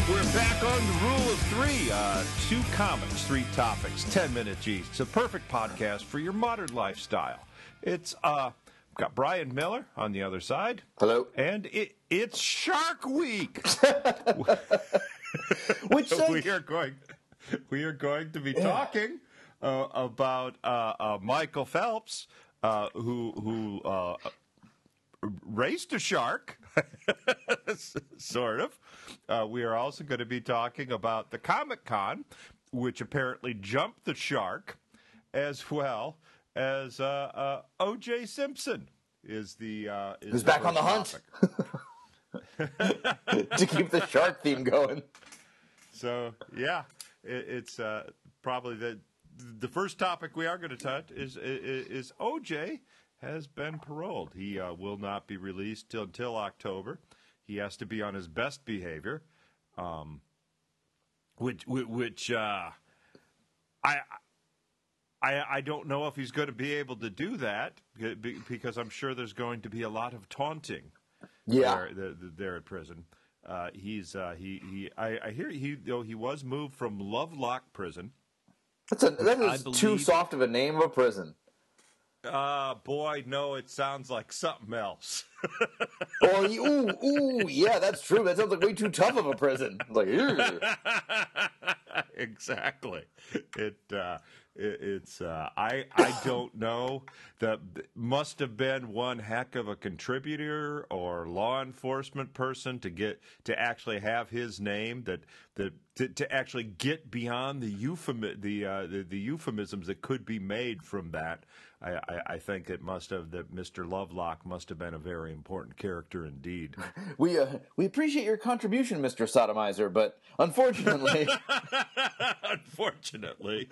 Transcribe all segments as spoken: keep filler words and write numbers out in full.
We're back on the rule of three. Uh, two comics, three topics, ten minutes each. It's a perfect podcast for your modern lifestyle. It's uh, got Brian Miller on the other side. Hello. And it, it's Shark Week. Which we are going. We are going to be talking uh, about uh, uh, Michael Phelps, uh, who who uh, raced a shark, sort of. Uh, we are also going to be talking about the Comic-Con, which apparently jumped the shark, as well as uh, uh, O J Simpson is the uh, is who's the back on the hunt to keep the shark theme going. So yeah, it, it's uh, probably the the first topic we are going to touch is is, is O J has been paroled. He uh, will not be released till until October. He has to be on his best behavior, um, which which uh, I. I, I don't know if he's going to be able to do that because I'm sure there's going to be a lot of taunting. Yeah, there, there at prison. Uh, he's uh, he he. I, I hear he though he was moved from Lovelock Prison. That's a that is believe, too soft of a name of a prison. Uh boy, no, it sounds like something else. Oh, ooh, ooh, yeah, that's true. That sounds like way too tough of a prison. Like, exactly. It, uh, it it's uh, I I don't know. That must have been one heck of a contributor or law enforcement person to get to actually have his name that that to, to actually get beyond the euphemi- the, uh, the the euphemisms that could be made from that. I, I, I think it must have that Mister Lovelock must have been a very important character indeed. We uh, we appreciate your contribution, Mister Sodomizer, but unfortunately, unfortunately,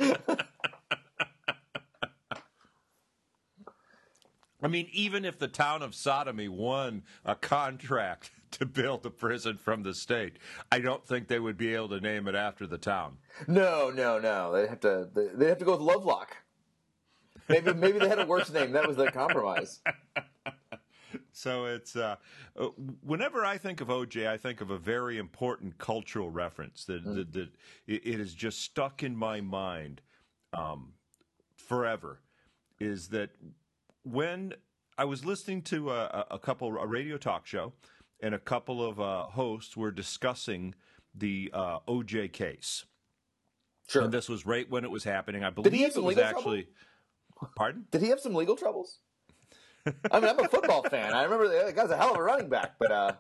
I mean, even if the town of Sodomy won a contract to build a prison from the state, I don't think they would be able to name it after the town. No, no, no. They have to. They have to go with Lovelock. Maybe maybe they had a worse name. That was the compromise. So it's uh, whenever I think of O J, I think of a very important cultural reference that mm. that, that it, it is just stuck in my mind um, forever. Is that when I was listening to a, a couple a radio talk show and a couple of uh, hosts were discussing the uh, O J case. Sure. And this was right when it was happening. I believe it was actually. Trouble? Pardon? Did he have some legal troubles? I mean, I'm a football fan. I remember the guy's a hell of a running back, but uh,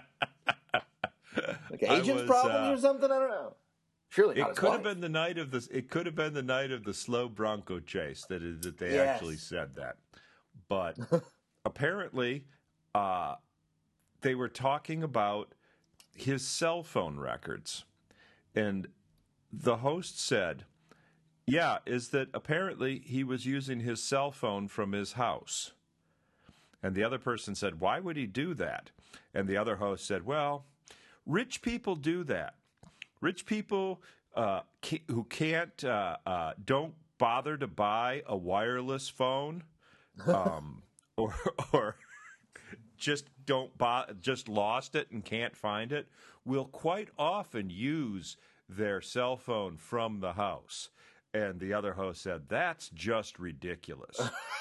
like agents' was, problems uh, or something. I don't know. Surely not it could wife. have been the night of the. It could have been the night of the slow Bronco chase that is, that they yes. actually said that, but apparently, uh, they were talking about his cell phone records, and the host said. Yeah, is that apparently he was using his cell phone from his house. And the other person said, why would he do that? And the other host said, well, rich people do that. Rich people uh, ca- who can't, uh, uh, don't bother to buy a wireless phone um, or, or just don't buy, just lost it and can't find it, will quite often use their cell phone from the house. And the other host said, that's just ridiculous.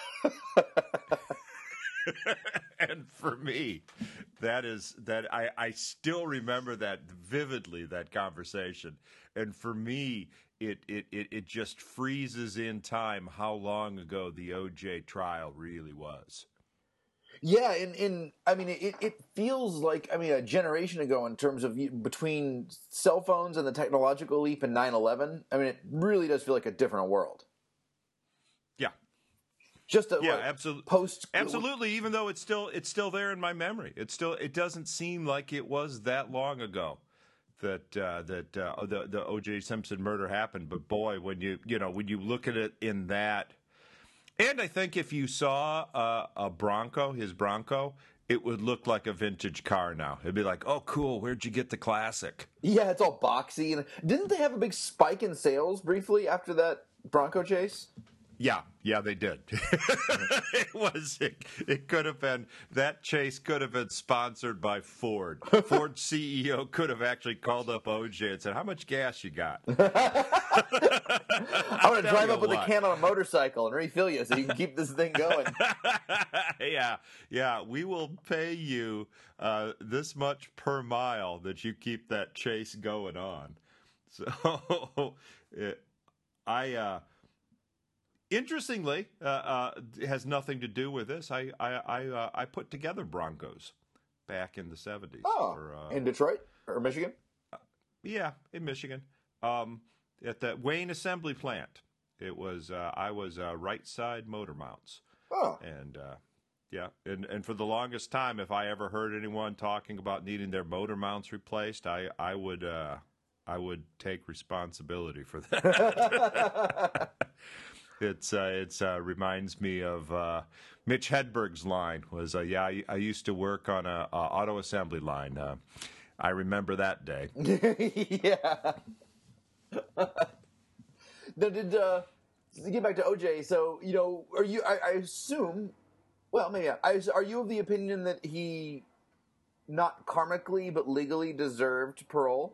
And for me, that is that I, I still remember that vividly, that conversation. And for me, it, it, it, it just freezes in time how long ago the O J trial really was. Yeah, and, and I mean, it, it feels like, I mean, a generation ago in terms of between cell phones and the technological leap and nine eleven. I mean, it really does feel like a different world. Yeah. Just a, yeah, like, absolutely. Post. Absolutely, even though it's still it's still there in my memory. It's still it doesn't seem like it was that long ago that uh, that uh, the the O J Simpson murder happened. But boy, when you you know when you look at it in that. And I think if you saw uh, a Bronco, his Bronco, it would look like a vintage car now. It'd be like, oh, cool, where'd you get the classic? Yeah, it's all boxy. And didn't they have a big spike in sales briefly after that Bronco chase? Yeah, yeah, they did. it was. It, it could have been that chase could have been sponsored by Ford. Ford C E O could have actually called up O J and said, "How much gas you got?" I'm going to drive up with what. a can on a motorcycle and refill you so you can keep this thing going. yeah, yeah, we will pay you uh, this much per mile that you keep that chase going on. So, it, I. Uh, Interestingly, uh, uh, it has nothing to do with this. I I I, uh, I put together Broncos back in the seventies. Oh, or, uh, in Detroit or Michigan? Uh, yeah, in Michigan, um, at the Wayne Assembly Plant. It was uh, I was uh, right side motor mounts. Oh, and uh, yeah, and and for the longest time, if I ever heard anyone talking about needing their motor mounts replaced, I I would uh, I would take responsibility for that. It's uh, it's uh, reminds me of uh, Mitch Hedberg's line was uh, yeah I, I used to work on a, a auto assembly line. Uh, I remember that day. yeah. Now, did uh, to get back to O J? So you know, are you? I, I assume. Well, maybe. Yeah, I, are you of the opinion that he, not karmically but legally, deserved parole?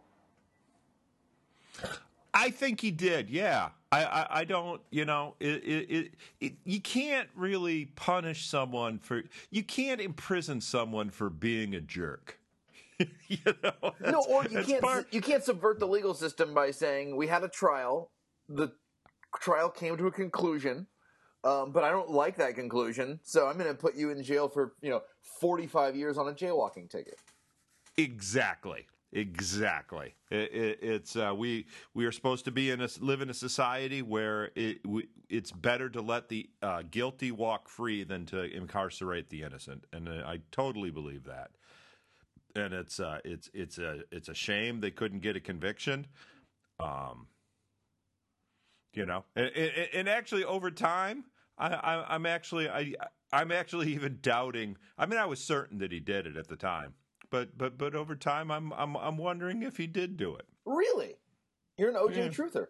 I think he did, yeah. I, I, I don't, you know, it, it, it, it, you can't really punish someone for, you can't imprison someone for being a jerk. you know, no, or you can't, part... you can't subvert the legal system by saying we had a trial, the trial came to a conclusion, um, but I don't like that conclusion, so I'm going to put you in jail for, you know, forty-five years on a jaywalking ticket. Exactly. Exactly. It, it, it's uh, we we are supposed to be in a live in a society where it we, it's better to let the uh, guilty walk free than to incarcerate the innocent, and uh, I totally believe that. And it's uh, it's it's a it's a shame they couldn't get a conviction. Um, you know, and, and, and actually over time, I, I I'm actually I I'm actually even doubting. I mean, I was certain that he did it at the time. But but but over time, I'm I'm I'm wondering if he did do it. Really? You're an O J yeah. truther.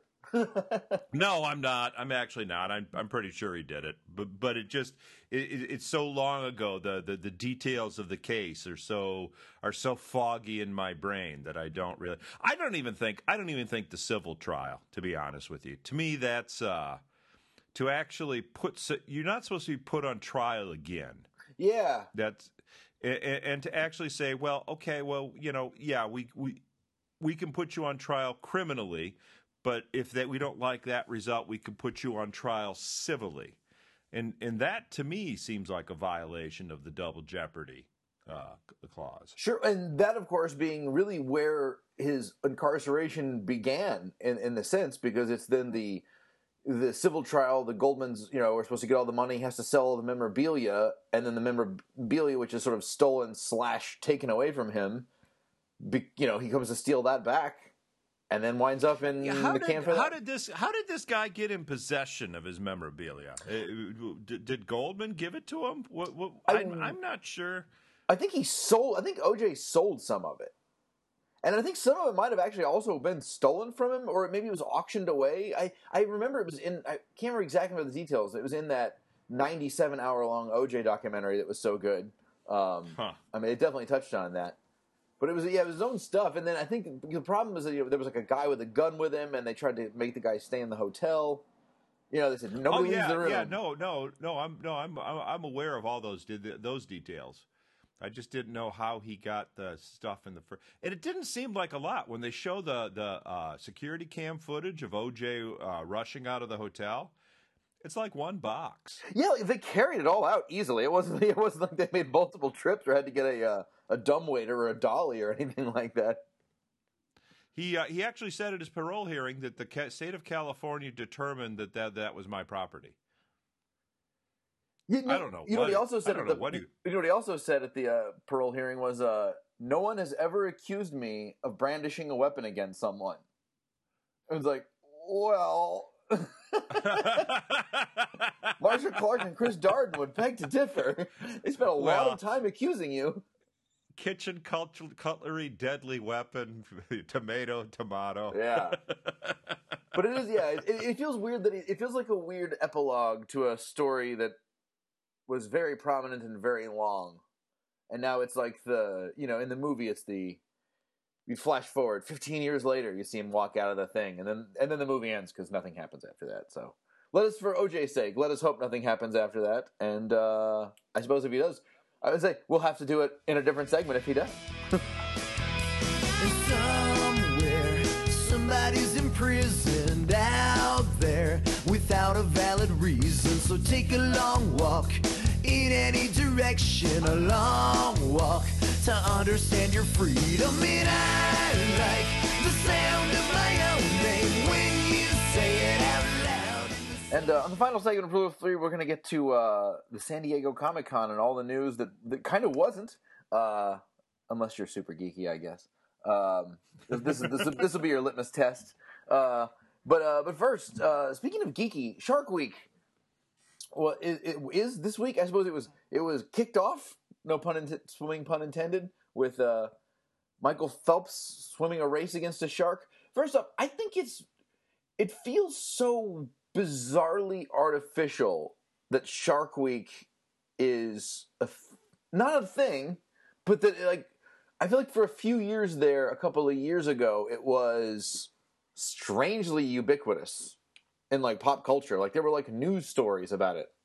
No, I'm not. I'm actually not. I'm I'm pretty sure he did it. But but it just it, it, it's so long ago. The, the the details of the case are so are so foggy in my brain that I don't really. I don't even think I don't even think the civil trial. To be honest with you, to me that's uh, to actually put. You're not supposed to be put on trial again. Yeah. That's. And, and to actually say, well, okay, well, you know, yeah, we we we can put you on trial criminally, but if that we don't like that result, we can put you on trial civilly, and and that to me seems like a violation of the double jeopardy uh, clause. Sure, and that, of course, being really where his incarceration began, in in the sense, because it's then the. The civil trial, the Goldmans, you know, are supposed to get all the money, has to sell all the memorabilia, and then the memorabilia, which is sort of stolen slash taken away from him, be, you know, he comes to steal that back, and then winds up in yeah, how the did, can for how that. did this? How did this guy get in possession of his memorabilia? Did, did Goldman give it to him? What, what, I'm, I'm not sure. I think he sold. I think O J sold some of it. And I think some of it might have actually also been stolen from him, or maybe it was auctioned away. I, I remember it was in, I can't remember exactly the details. It was in that ninety-seven hour long O J documentary that was so good. Um, huh. I mean, it definitely touched on that. But it was, yeah, it was his own stuff. And then I think the problem was that, you know, there was like a guy with a gun with him, and they tried to make the guy stay in the hotel. You know, they said, nobody oh, yeah, leaves the room. Yeah, no, no, no, I'm, no, I'm, I'm aware of all those, those details. I just didn't know how he got the stuff in the first. And it didn't seem like a lot when they show the the uh, security cam footage of O J uh, rushing out of the hotel. It's like one box. Yeah, they carried it all out easily. It wasn't. It wasn't like they made multiple trips or had to get a uh, a dumbwaiter or a dolly or anything like that. He uh, he actually said at his parole hearing that the state of California determined that that, that was my property. You know, I don't know. You know what he also said at the. What you, you... you know what he also said at the uh, parole hearing was, uh, "No one has ever accused me of brandishing a weapon against someone." It was like, well, Marcia Clark and Chris Darden would beg to differ. They spent a well, lot of time accusing you. Kitchen cutlery, deadly weapon, tomato, tomato. Yeah. But it is, yeah. It, it feels weird that it, it feels like a weird epilogue to a story that was very prominent and very long, and now it's like the you know in the movie it's the you flash forward fifteen years later, you see him walk out of the thing, and then and then the movie ends because nothing happens after that. So let us, for O J's sake, let us hope nothing happens after that. And uh, I suppose if he does, I would say we'll have to do it in a different segment if he does. Somewhere, somebody's imprisoned out there without a valid reason. So take a long walk in any direction, a long walk to understand your freedom. And I like the sound of my own name when you say it out loud. And uh, on the final segment of Blue three, we're going to get to uh, the San Diego Comic-Con and all the news that, that kind of wasn't, uh, unless you're super geeky, I guess. Um, this is this this will be your litmus test. Uh, but uh, but first, uh, speaking of geeky, Shark Week. Well, it, it is this week. I suppose it was it was kicked off. No pun int- swimming pun intended. With uh, Michael Phelps swimming a race against a shark. First up, I think it's it feels so bizarrely artificial that Shark Week is a th- not a thing, but that like. I feel like for a few years there, a couple of years ago, it was strangely ubiquitous in like pop culture. Like there were like news stories about it.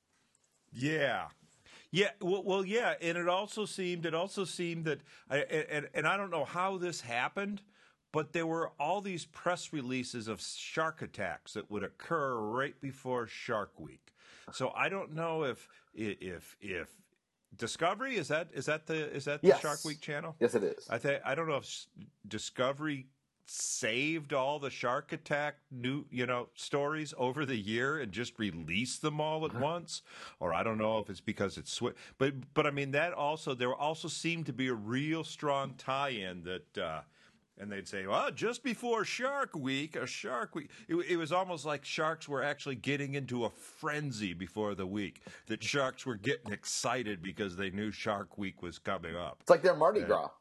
Yeah. Yeah, well, well, yeah, and it also seemed, it also seemed that, I, and, and I don't know how this happened, but there were all these press releases of shark attacks that would occur right before Shark Week. So I don't know if, if, if, Discovery is that is that the is that the Yes. Shark Week channel? Yes, it is. I think I don't know if Discovery saved all the shark attack new you know stories over the year and just released them all at once, or I don't know if it's because it's sw- but but I mean that also there also seemed to be a real strong tie-in that. Uh, And they'd say, well, just before Shark Week, a Shark Week. It, it was almost like sharks were actually getting into a frenzy before the week, that sharks were getting excited because they knew Shark Week was coming up. It's like their Mardi and, Gras.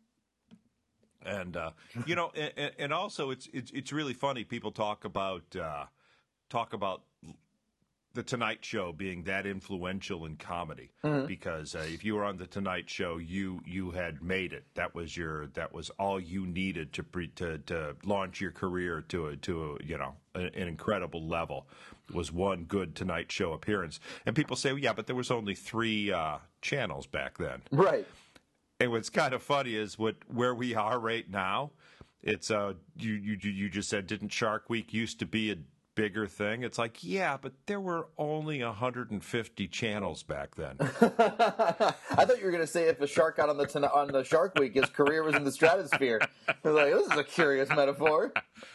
And, uh, you know, and, and also it's, it's it's really funny. People talk about uh, talk about The Tonight Show being that influential in comedy, mm-hmm. because uh, if you were on The Tonight Show, you you had made it. That was your that was all you needed to pre, to to launch your career to a to a, you know an, an incredible level. Was one good Tonight Show appearance, and people say, well, yeah, but there was only three uh, channels back then, Right? And what's kind of funny is what where we are right now. It's uh you you you just said, didn't Shark Week used to be a bigger thing? It's like, yeah, but there were only one hundred fifty channels back then. I thought you were going to say if a shark got on the ton- on the Shark Week, his career was in the stratosphere. I was like, this is a curious metaphor.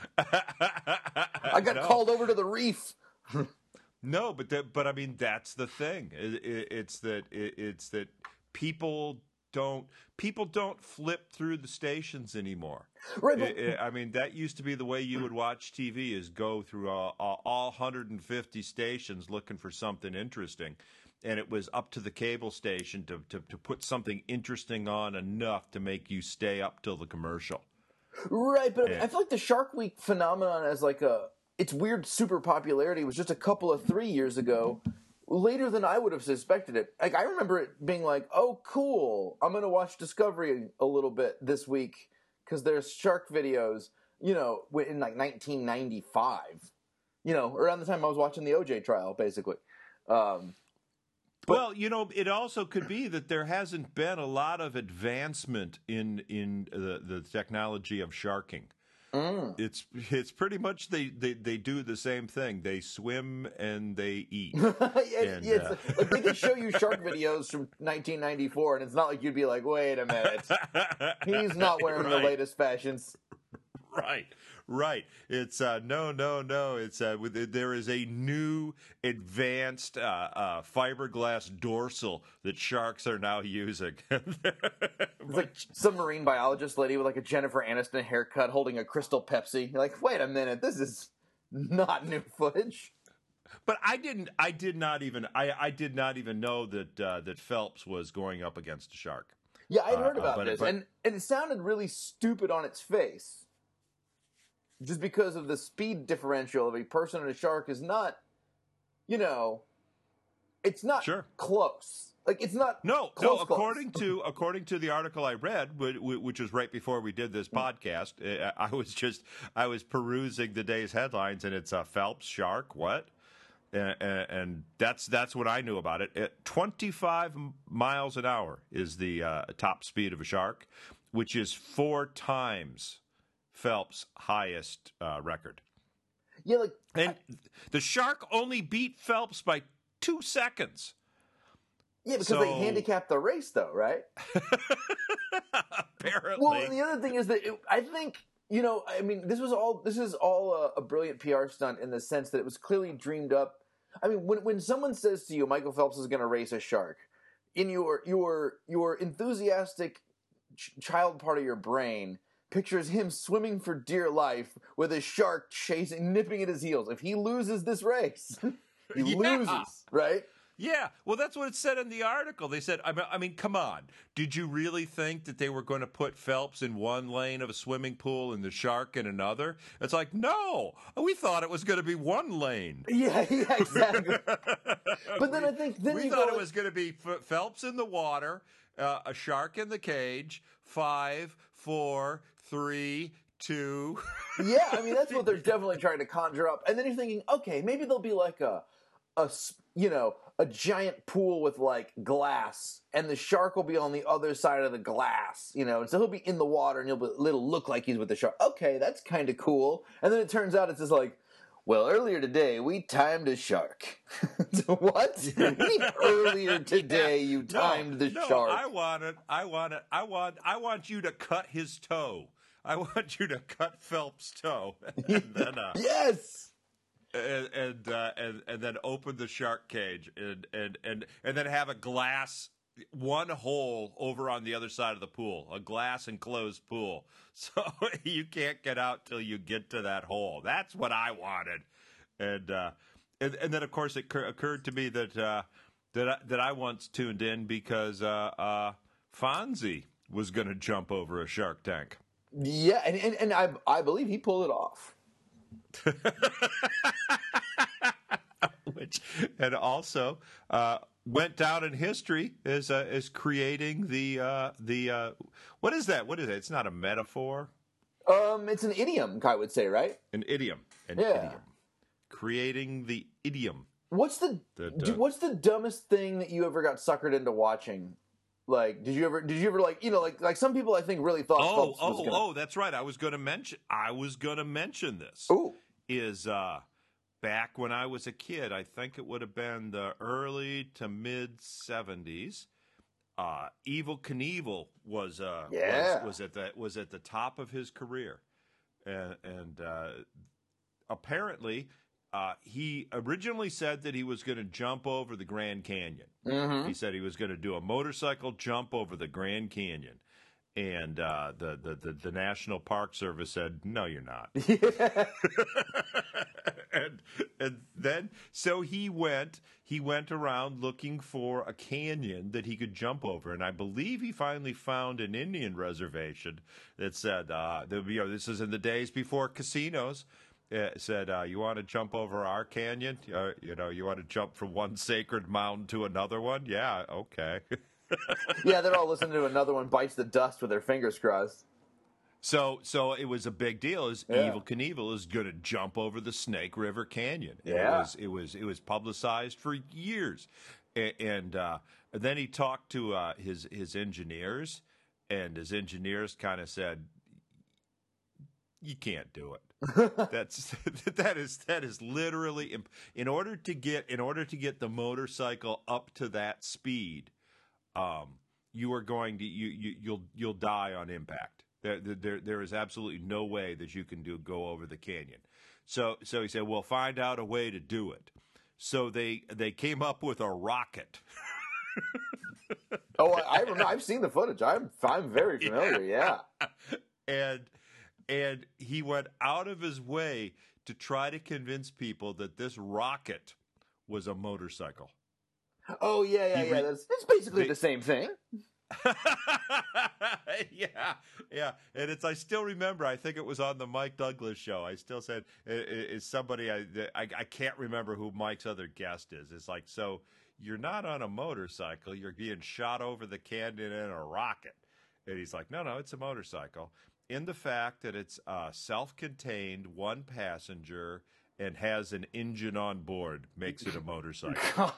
I got no. called over to the reef. No, but that, but I mean that's the thing. It, it, it's that it, it's that people don't people don't flip through the stations anymore. Right. But, it, it, I mean, that used to be the way you would watch T V, is go through all, all, all one hundred fifty stations looking for something interesting. And it was up to the cable station to, to, to put something interesting on enough to make you stay up till the commercial. Right, but Yeah. I feel like the Shark Week phenomenon as like a its weird super popularity was just a couple of three years ago. Later than I would have suspected it. Like I remember it being like, "Oh, cool! I'm going to watch Discovery a little bit this week because there's shark videos." You know, in like nineteen ninety-five. You know, around the time I was watching the O J trial, basically. Um, but, well, you know, it also could be that there hasn't been a lot of advancement in in the, the technology of sharking. Mm. It's it's pretty much they, they, they do the same thing. They swim and they eat. yeah, and, yeah, uh... like they could show you shark videos from nineteen ninety-four, and it's not like you'd be like, "Wait a minute, he's not wearing right. the latest fashions." Right, right. It's uh, no, no, no. It's uh, with, there is a new advanced uh, uh, fiberglass dorsal that sharks are now using. It's like some marine biologist lady with like a Jennifer Aniston haircut holding a Crystal Pepsi. You're like, wait a minute, this is not new footage. But I didn't. I did not even. I, I did not even know that uh, that Phelps was going up against a shark. Yeah, I'd heard uh, about but, this, but, and and it sounded really stupid on its face. just because of the speed differential of a person and a shark is not, you know, it's not Sure. close. Like it's not No, close, no. According to according to the article I read, which was right before we did this podcast, I was just I was perusing the day's headlines, and it's a Phelps shark. What? And, and that's that's what I knew about it. At twenty-five miles an hour is the uh, top speed of a shark, which is four times Phelps' highest uh, record. Yeah, like and I, the shark only beat Phelps by two seconds. Yeah, because so, they handicapped the race, though, right? Apparently. Well, and the other thing is that it, I think, you know, I mean, this was all this is all a, a brilliant P R stunt in the sense that it was clearly dreamed up. I mean, when when someone says to you, Michael Phelps is going to race a shark, in your your your enthusiastic ch- child part of your brain pictures him swimming for dear life with a shark chasing, nipping at his heels. If he loses this race, he yeah. loses, right? Yeah, well, that's what it said in the article. They said, I mean, I mean, come on. Did you really think that they were going to put Phelps in one lane of a swimming pool and the shark in another? It's like, no, we thought it was going to be one lane. Yeah, yeah, exactly. But then we, I think then we you thought go it was going to be F- Phelps in the water, uh, a shark in the cage, five, four, three, two. Yeah, I mean, that's what they're definitely trying to conjure up. And then you're thinking, okay, maybe there'll be like a, a you know, a giant pool with like glass, and the shark will be on the other side of the glass, you know, and so he'll be in the water, and he'll be, it'll look like he's with the shark. Okay, that's kind of cool. And then it turns out it's just like, well, earlier today we timed a shark. What? You mean earlier today yeah. you timed no, the no, shark? I want it. I want it. I want. I want you to cut his toe. I want you to cut Phelps' toe. And then, uh, yes. And and, uh, and and then open the shark cage and, and, and, and then have a glass one hole over on the other side of the pool, a glass enclosed pool, so you can't get out till you get to that hole. That's what I wanted, and uh, and, and then of course it cur- occurred to me that uh, that I, that I once tuned in because uh, uh, Fonzie was going to jump over a shark tank. Yeah, and, and and I I believe he pulled it off. Which and also uh, went down in history as uh, as creating the uh, the uh, what is that? What is it? It's not a metaphor. Um, it's an idiom, I would say, right? An idiom. An yeah. idiom. Creating the idiom. What's the that, uh, what's the dumbest thing that you ever got suckered into watching? Like, did you ever, did you ever like, you know, like, like some people I think really thought. Oh, Phelps oh, was gonna... oh, that's right. I was going to mention, I was going to mention this. Ooh. Is, uh, back when I was a kid, I think it would have been the early to mid seventies. Uh, Evel Knievel was, uh, yeah. was, was at the, was at the top of his career. And, and, uh, apparently, Uh, he originally said that he was going to jump over the Grand Canyon. Mm-hmm. He said he was going to do a motorcycle jump over the Grand Canyon. And uh, the, the, the, the National Park Service said, no, you're not. Yeah. and, and then, so he went, he went around looking for a canyon that he could jump over. And I believe he finally found an Indian reservation that said, uh, that, you know, this is in the days before casinos. It said, uh, you want to jump over our canyon? Uh, you know, you want to jump from one sacred mountain to another one? Yeah, okay. Yeah, they're all listening to another one bites the dust with their fingers crossed. So so it was a big deal. Is yeah. Evel Knievel is going to jump over the Snake River Canyon. And yeah. It was, it was, it was publicized for years. And, and uh, then he talked to uh, his, his engineers, and his engineers kind of said, you can't do it. That's that is that is literally in order to get in order to get the motorcycle up to that speed, um, you are going to you, you you'll you'll die on impact. There, there there is absolutely no way that you can do go over the canyon. So so he said, well, find out a way to do it. So they they came up with a rocket. Oh, I, I remember. I've seen the footage. I'm I'm very familiar. Yeah, yeah. and. And he went out of his way to try to convince people that this rocket was a motorcycle. Oh, yeah, yeah, He yeah. re- That's, it's basically they, the same thing. yeah, yeah, and it's. I still remember. I think it was on the Mike Douglas show. I still said, "Is somebody?" I, I I can't remember who Mike's other guest is. It's like, so you're not on a motorcycle. You're being shot over the canyon in a rocket, and he's like, "No, no, it's a motorcycle." In the fact that it's uh, self-contained, one passenger, and has an engine on board, makes it a motorcycle.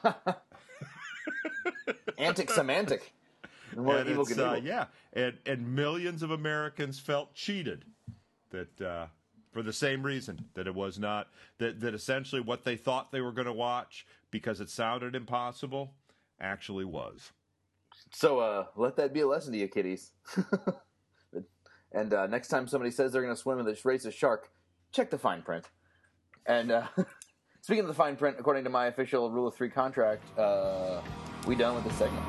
Antic semantic. And it's, uh, yeah, and and millions of Americans felt cheated that uh, for the same reason that it was not that that essentially what they thought they were going to watch because it sounded impossible actually was. So uh, let that be a lesson to you, kiddies. And uh, next time somebody says they're going to swim in this racist shark, check the fine print. And uh, speaking of the fine print, according to my official Rule of Three contract, uh, we done with this segment.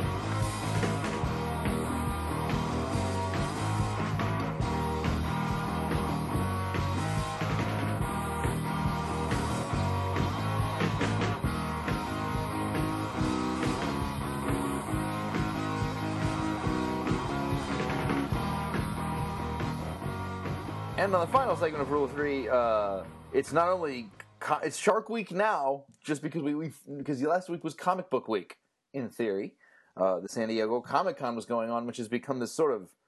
And on the final segment of Rule of Three, uh, it's not only co- it's Shark Week now, just because we we because last week was Comic Book Week in theory. Uh, the San Diego Comic Con was going on, which has become this sort of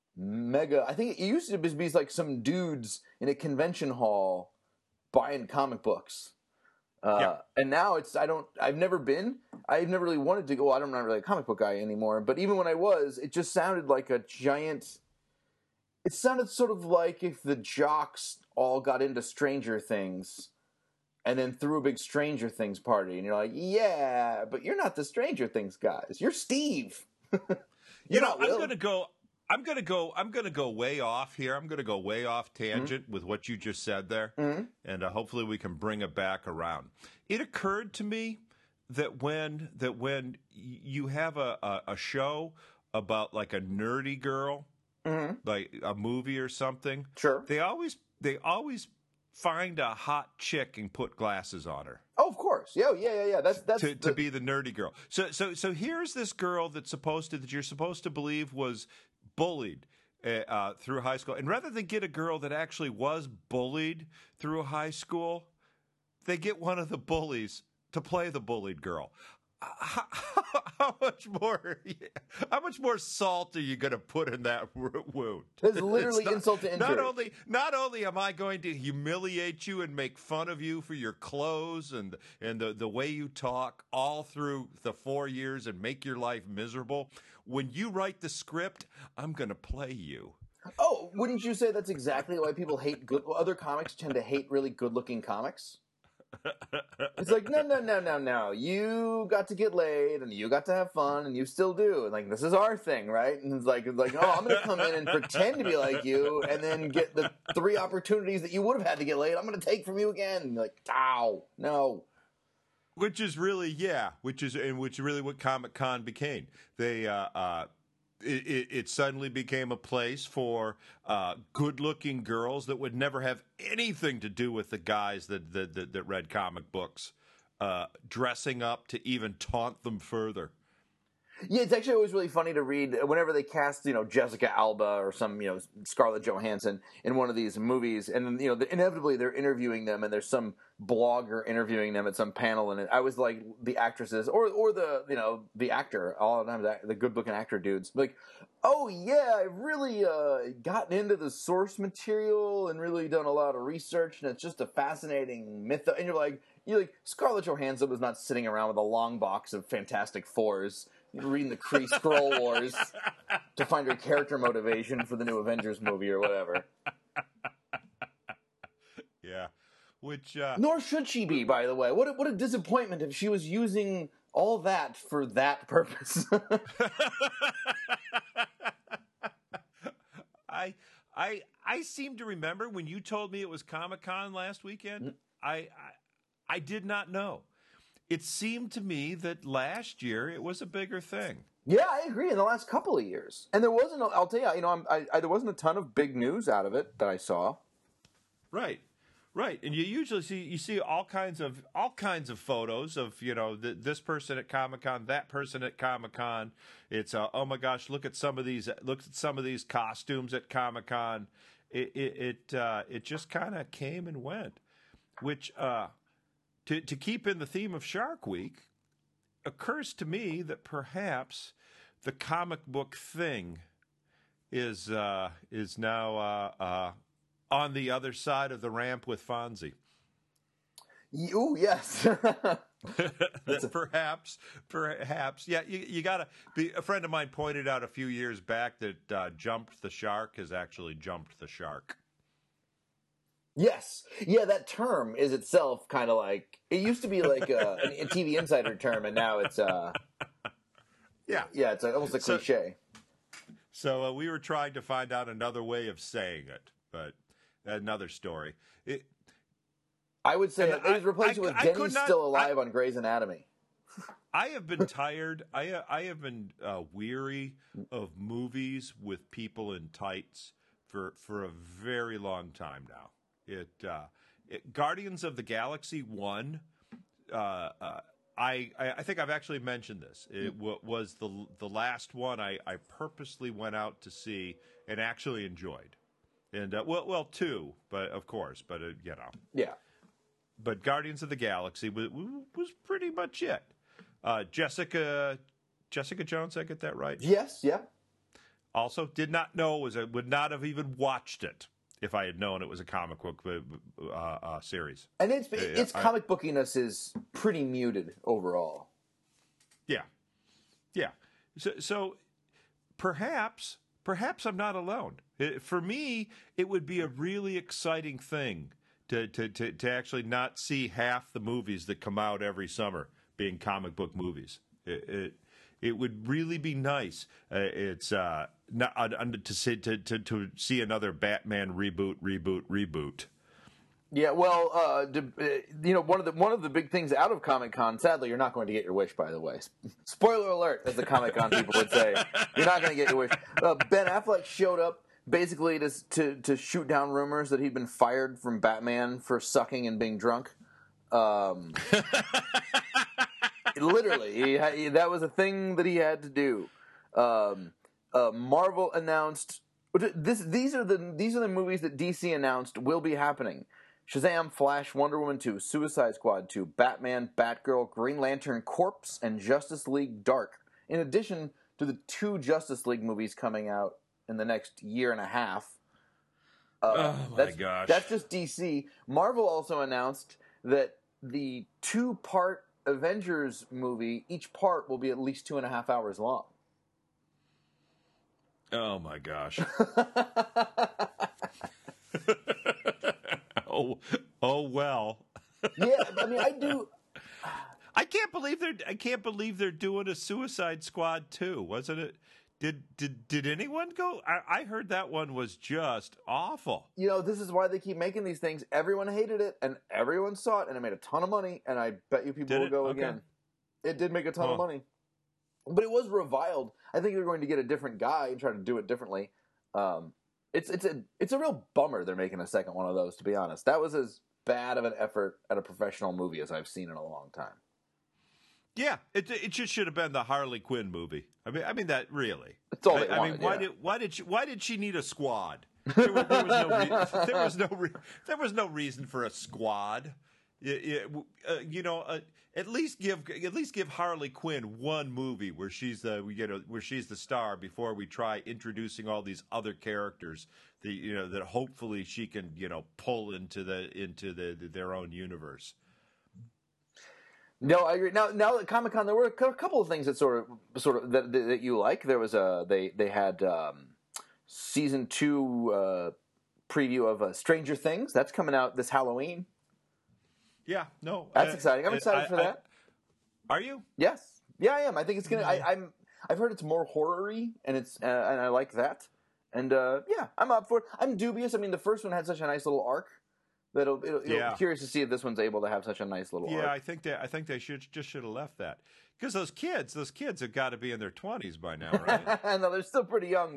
mega. I think it used to be like some dudes in a convention hall buying comic books, uh, yeah. And now it's I don't I've never been. I've never really wanted to go. I'm not really a comic book guy anymore, but even when I was, it just sounded like a giant. It sounded sort of like if the jocks all got into Stranger Things and then threw a big Stranger Things party. And you're like, yeah, but you're not the Stranger Things guys. You're Steve. you're you know, I'm going to go... I'm gonna go. I'm gonna go way off here. I'm gonna go way off tangent mm-hmm. with what you just said there, mm-hmm. and uh, hopefully we can bring it back around. It occurred to me that when that when you have a, a, a show about like a nerdy girl, mm-hmm. like a movie or something, sure, they always they always find a hot chick and put glasses on her. Oh, of course, yeah, yeah, yeah, yeah. That's that's to, the... to be the nerdy girl. So so so here's this girl that's supposed to that you're supposed to believe was bullied uh, through high school, and rather than get a girl that actually was bullied through high school, they get one of the bullies to play the bullied girl. How, how, how much more? How much more salt are you going to put in that wound? It's literally not, insult to injury. Not only, not only am I going to humiliate you and make fun of you for your clothes and and the, the way you talk all through the four years and make your life miserable. When you write the script, I'm going to play you. Oh, wouldn't you say that's exactly why people hate good? Well, other comics tend to hate really good-looking comics. It's like, no, no, no, no, no. You got to get laid, and you got to have fun, and you still do. And like, this is our thing, right? And it's like, it's like, oh, I'm going to come in and pretend to be like you, and then get the three opportunities that you would have had to get laid. I'm going to take from you again. And like, ow, no. Which is really, yeah, which is, and which is really what Comic-Con became. They, uh, uh, it, it, it suddenly became a place for uh, good-looking girls that would never have anything to do with the guys that that, that, that read comic books, uh, dressing up to even taunt them further. Yeah, it's actually always really funny to read whenever they cast, you know, Jessica Alba or some, you know, Scarlett Johansson in one of these movies, and you know, inevitably they're interviewing them, and there's some blogger interviewing them at some panel, and I was like, the actresses or or the you know the actor, all the time the good looking actor dudes, like, oh yeah, I've really uh, gotten into the source material and really done a lot of research, and it's just a fascinating myth. And you're like, you're like, Scarlett Johansson was not sitting around with a long box of Fantastic Fours. Reading the Kree Skrull Wars to find her character motivation for the new Avengers movie or whatever. Yeah, which uh... nor should she be, by the way. What a, what a disappointment if she was using all that for that purpose. I I I seem to remember when you told me it was Comic-Con last weekend. Mm-hmm. I, I I did not know. It seemed to me that last year it was a bigger thing. Yeah, I agree. In the last couple of years, and there wasn't. I'll tell you, you know, I'm, I, I, there wasn't a ton of big news out of it that I saw. Right, Right, and you usually see you see all kinds of all kinds of photos of you know th- this person at Comic-Con, that person at Comic-Con. It's uh, oh my gosh, look at some of these look at some of these costumes at Comic-Con. It it it, uh, it just kind of came and went, which uh, to to keep in the theme of Shark Week, occurs to me that perhaps the comic book thing is uh, is now. Uh, uh, on the other side of the ramp with Fonzie. Oh, yes. That perhaps, perhaps, yeah, you, you got to be. A friend of mine pointed out a few years back that uh, Jumped the Shark has actually jumped the shark. Yes. Yeah, that term is itself kind of like, it used to be like a, a T V Insider term, and now it's, uh, yeah. Yeah, it's almost a cliche. So, so uh, we were trying to find out another way of saying it, but another story. It, I would say it was replaced I, with I Denny's not, Still Alive I, on Grey's Anatomy. I have been tired. I uh, I have been uh, weary of movies with people in tights for for a very long time now. It, uh, it Guardians of the Galaxy one. Uh, uh, I, I think I've actually mentioned this. It w- was the the last one I, I purposely went out to see and actually enjoyed. And uh, well, well, two, but of course, but uh, you know, yeah. But Guardians of the Galaxy was, was pretty much it. Uh, Jessica, Jessica Jones, did I get that right? Yes, yeah. Also, did not know was I would not have even watched it if I had known it was a comic book uh, uh, series. And its its I, comic bookiness is pretty muted overall. Yeah, yeah. So, so perhaps. Perhaps I'm not alone. For me, it would be a really exciting thing to, to, to, to actually not see half the movies that come out every summer being comic book movies. It it, it would really be nice. Uh, it's uh, not uh, to see to, to to see another Batman reboot, reboot, reboot. Yeah, well, uh, you know, one of the one of the big things out of Comic-Con, sadly, you're not going to get your wish, by the way. Spoiler alert, as the Comic-Con people would say. You're not going to get your wish. Uh, Ben Affleck showed up basically to, to to shoot down rumors that he'd been fired from Batman for sucking and being drunk. Um, literally, he had, he, that was a thing that he had to do. Um, uh, Marvel announced this. These are the these are the movies that D C announced will be happening. Shazam, Flash, Wonder Woman two, Suicide Squad two, Batman, Batgirl, Green Lantern Corps, and Justice League Dark. In addition to the two Justice League movies coming out in the next year and a half. Uh, oh my that's, gosh. That's just D C. Marvel also announced that the two-part Avengers movie, each part will be at least two and a half hours long. Oh my gosh. Oh, oh well. Yeah, I mean, I do. I can't believe they're. I can't believe they're doing a Suicide Squad too. Wasn't it? Did did did anyone go? I, I heard that one was just awful. You know, this is why they keep making these things. Everyone hated it, and everyone saw it, and it made a ton of money. And I bet you people Did will it? go Okay. again. It did make a ton Huh. of money, but it was reviled. I think they're going to get a different guy and try to do it differently. Um, it's it's a it's a real bummer they're making a second one of those. To be honest, that was as bad of an effort at a professional movie as I've seen in a long time. Yeah, it it just should have been the Harley Quinn movie. I mean, I mean that really. That's all I, they I wanted, mean, why yeah. did why did she why did she need a squad? There was, there was no re- there was no re- there was no reason for a squad. You, you, uh, you know, uh, at least give at least give Harley Quinn one movie where she's the you know where she's the star before we try introducing all these other characters that you know that hopefully she can you know pull into the into the, the their own universe. No, I agree. Now, now at Comic Con, there were a couple of things that sort of, sort of that, that you like. There was a they they had um, season two uh, preview of uh, Stranger Things. That's coming out this Halloween. Yeah, no, That's uh, exciting. I'm excited I, for I, that. Are you? Yes, yeah, I am. I think it's gonna. I, I'm. I've heard it's more horror-y, and it's uh, and I like that. And uh, yeah, I'm up for it. I'm dubious. I mean, the first one had such a nice little arc. That it'll, it'll, it'll Yeah. be curious to see if this one's able to have such a nice little Yeah, arc. I think they I think they should just should have left that because those kids those kids have got to be in their twenties by now, right? No, they're still pretty young, but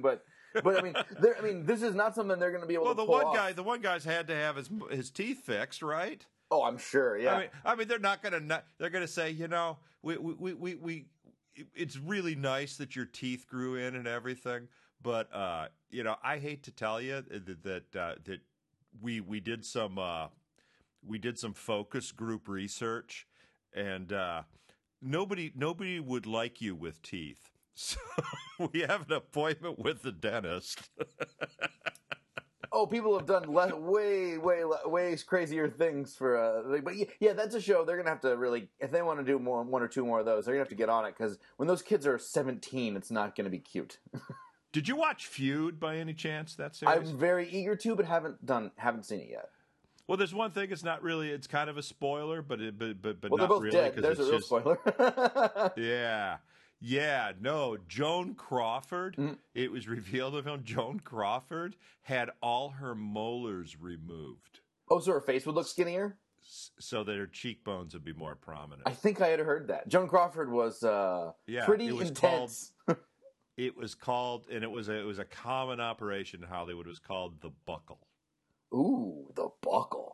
But I mean, they're- I mean, this is not something they're going to be able Well, to the pull one off. guy, the one guy's had to have his his teeth fixed, right? Oh, I'm sure. Yeah. I mean, I mean, they're not going to. They're going to say, you know, we, we, we, we, it's really nice that your teeth grew in and everything, but uh, you know, I hate to tell you that that uh, that we we did some uh, we did some focus group research, and uh, nobody nobody would like you with teeth. So we have an appointment with the dentist. Oh, people have done le- way, way, le- way crazier things for. Uh, like, but yeah, yeah, that's a show. They're gonna have to really, if they want to do more, one or two more of those, they're gonna have to get on it because when those kids are seventeen, it's not gonna be cute. Did you watch Feud by any chance? That series? I'm very eager to, but haven't done, haven't seen it yet. Well, there's one thing. It's not really. It's kind of a spoiler, but it, but but, but Well, they're not both really. dead. 'cause There's a it's real just- spoiler. Yeah, yeah. No, Joan Crawford. Mm-hmm. It was revealed of him. Joan Crawford had all her molars removed, Oh, so her face would look skinnier? s- so that her cheekbones would be more prominent. I think I had heard that. Joan Crawford was uh, Yeah, pretty it was intense. It was called, and it was a, it was a common operation in Hollywood. It was called the buckle. Ooh, the buckle.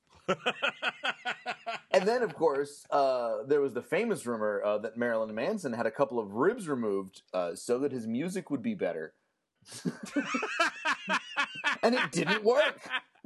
And then, of course, uh, there was the famous rumor uh, that Marilyn Manson had a couple of ribs removed uh, so that his music would be better. And it didn't work.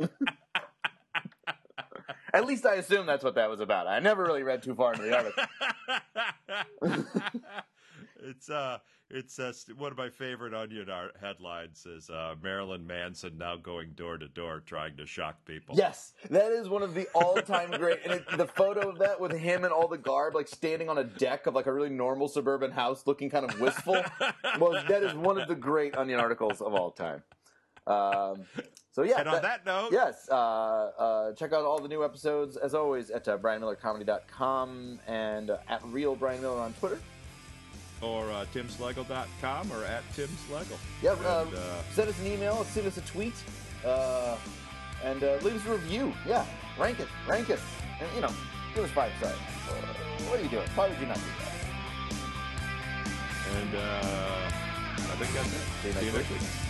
At least I assume that's what that was about. I never really read too far into the article. It's uh, it's uh, st- one of my favorite Onion art headlines is uh, Marilyn Manson now going door to door trying to shock people. Yes, that is one of the all-time great. And it, the photo of that with him and all the garb, like standing on a deck of like a really normal suburban house, looking kind of wistful. Well, that is one of the great Onion articles of all time. Um, so yeah. And on that note, yes, uh, uh, check out all the new episodes as always at uh, brian miller comedy dot com and uh, at real Brian Miller on Twitter. or uh, tim slegel dot com or at tim slegel. Yeah, uh, And, uh, send us an email, send us a tweet, uh, and uh, leave us a review. Yeah, rank it, rank it, and you know, give us five stars. Uh, what are you doing? Why would you not do that? and uh, I think that's it. See you next See you next week. week.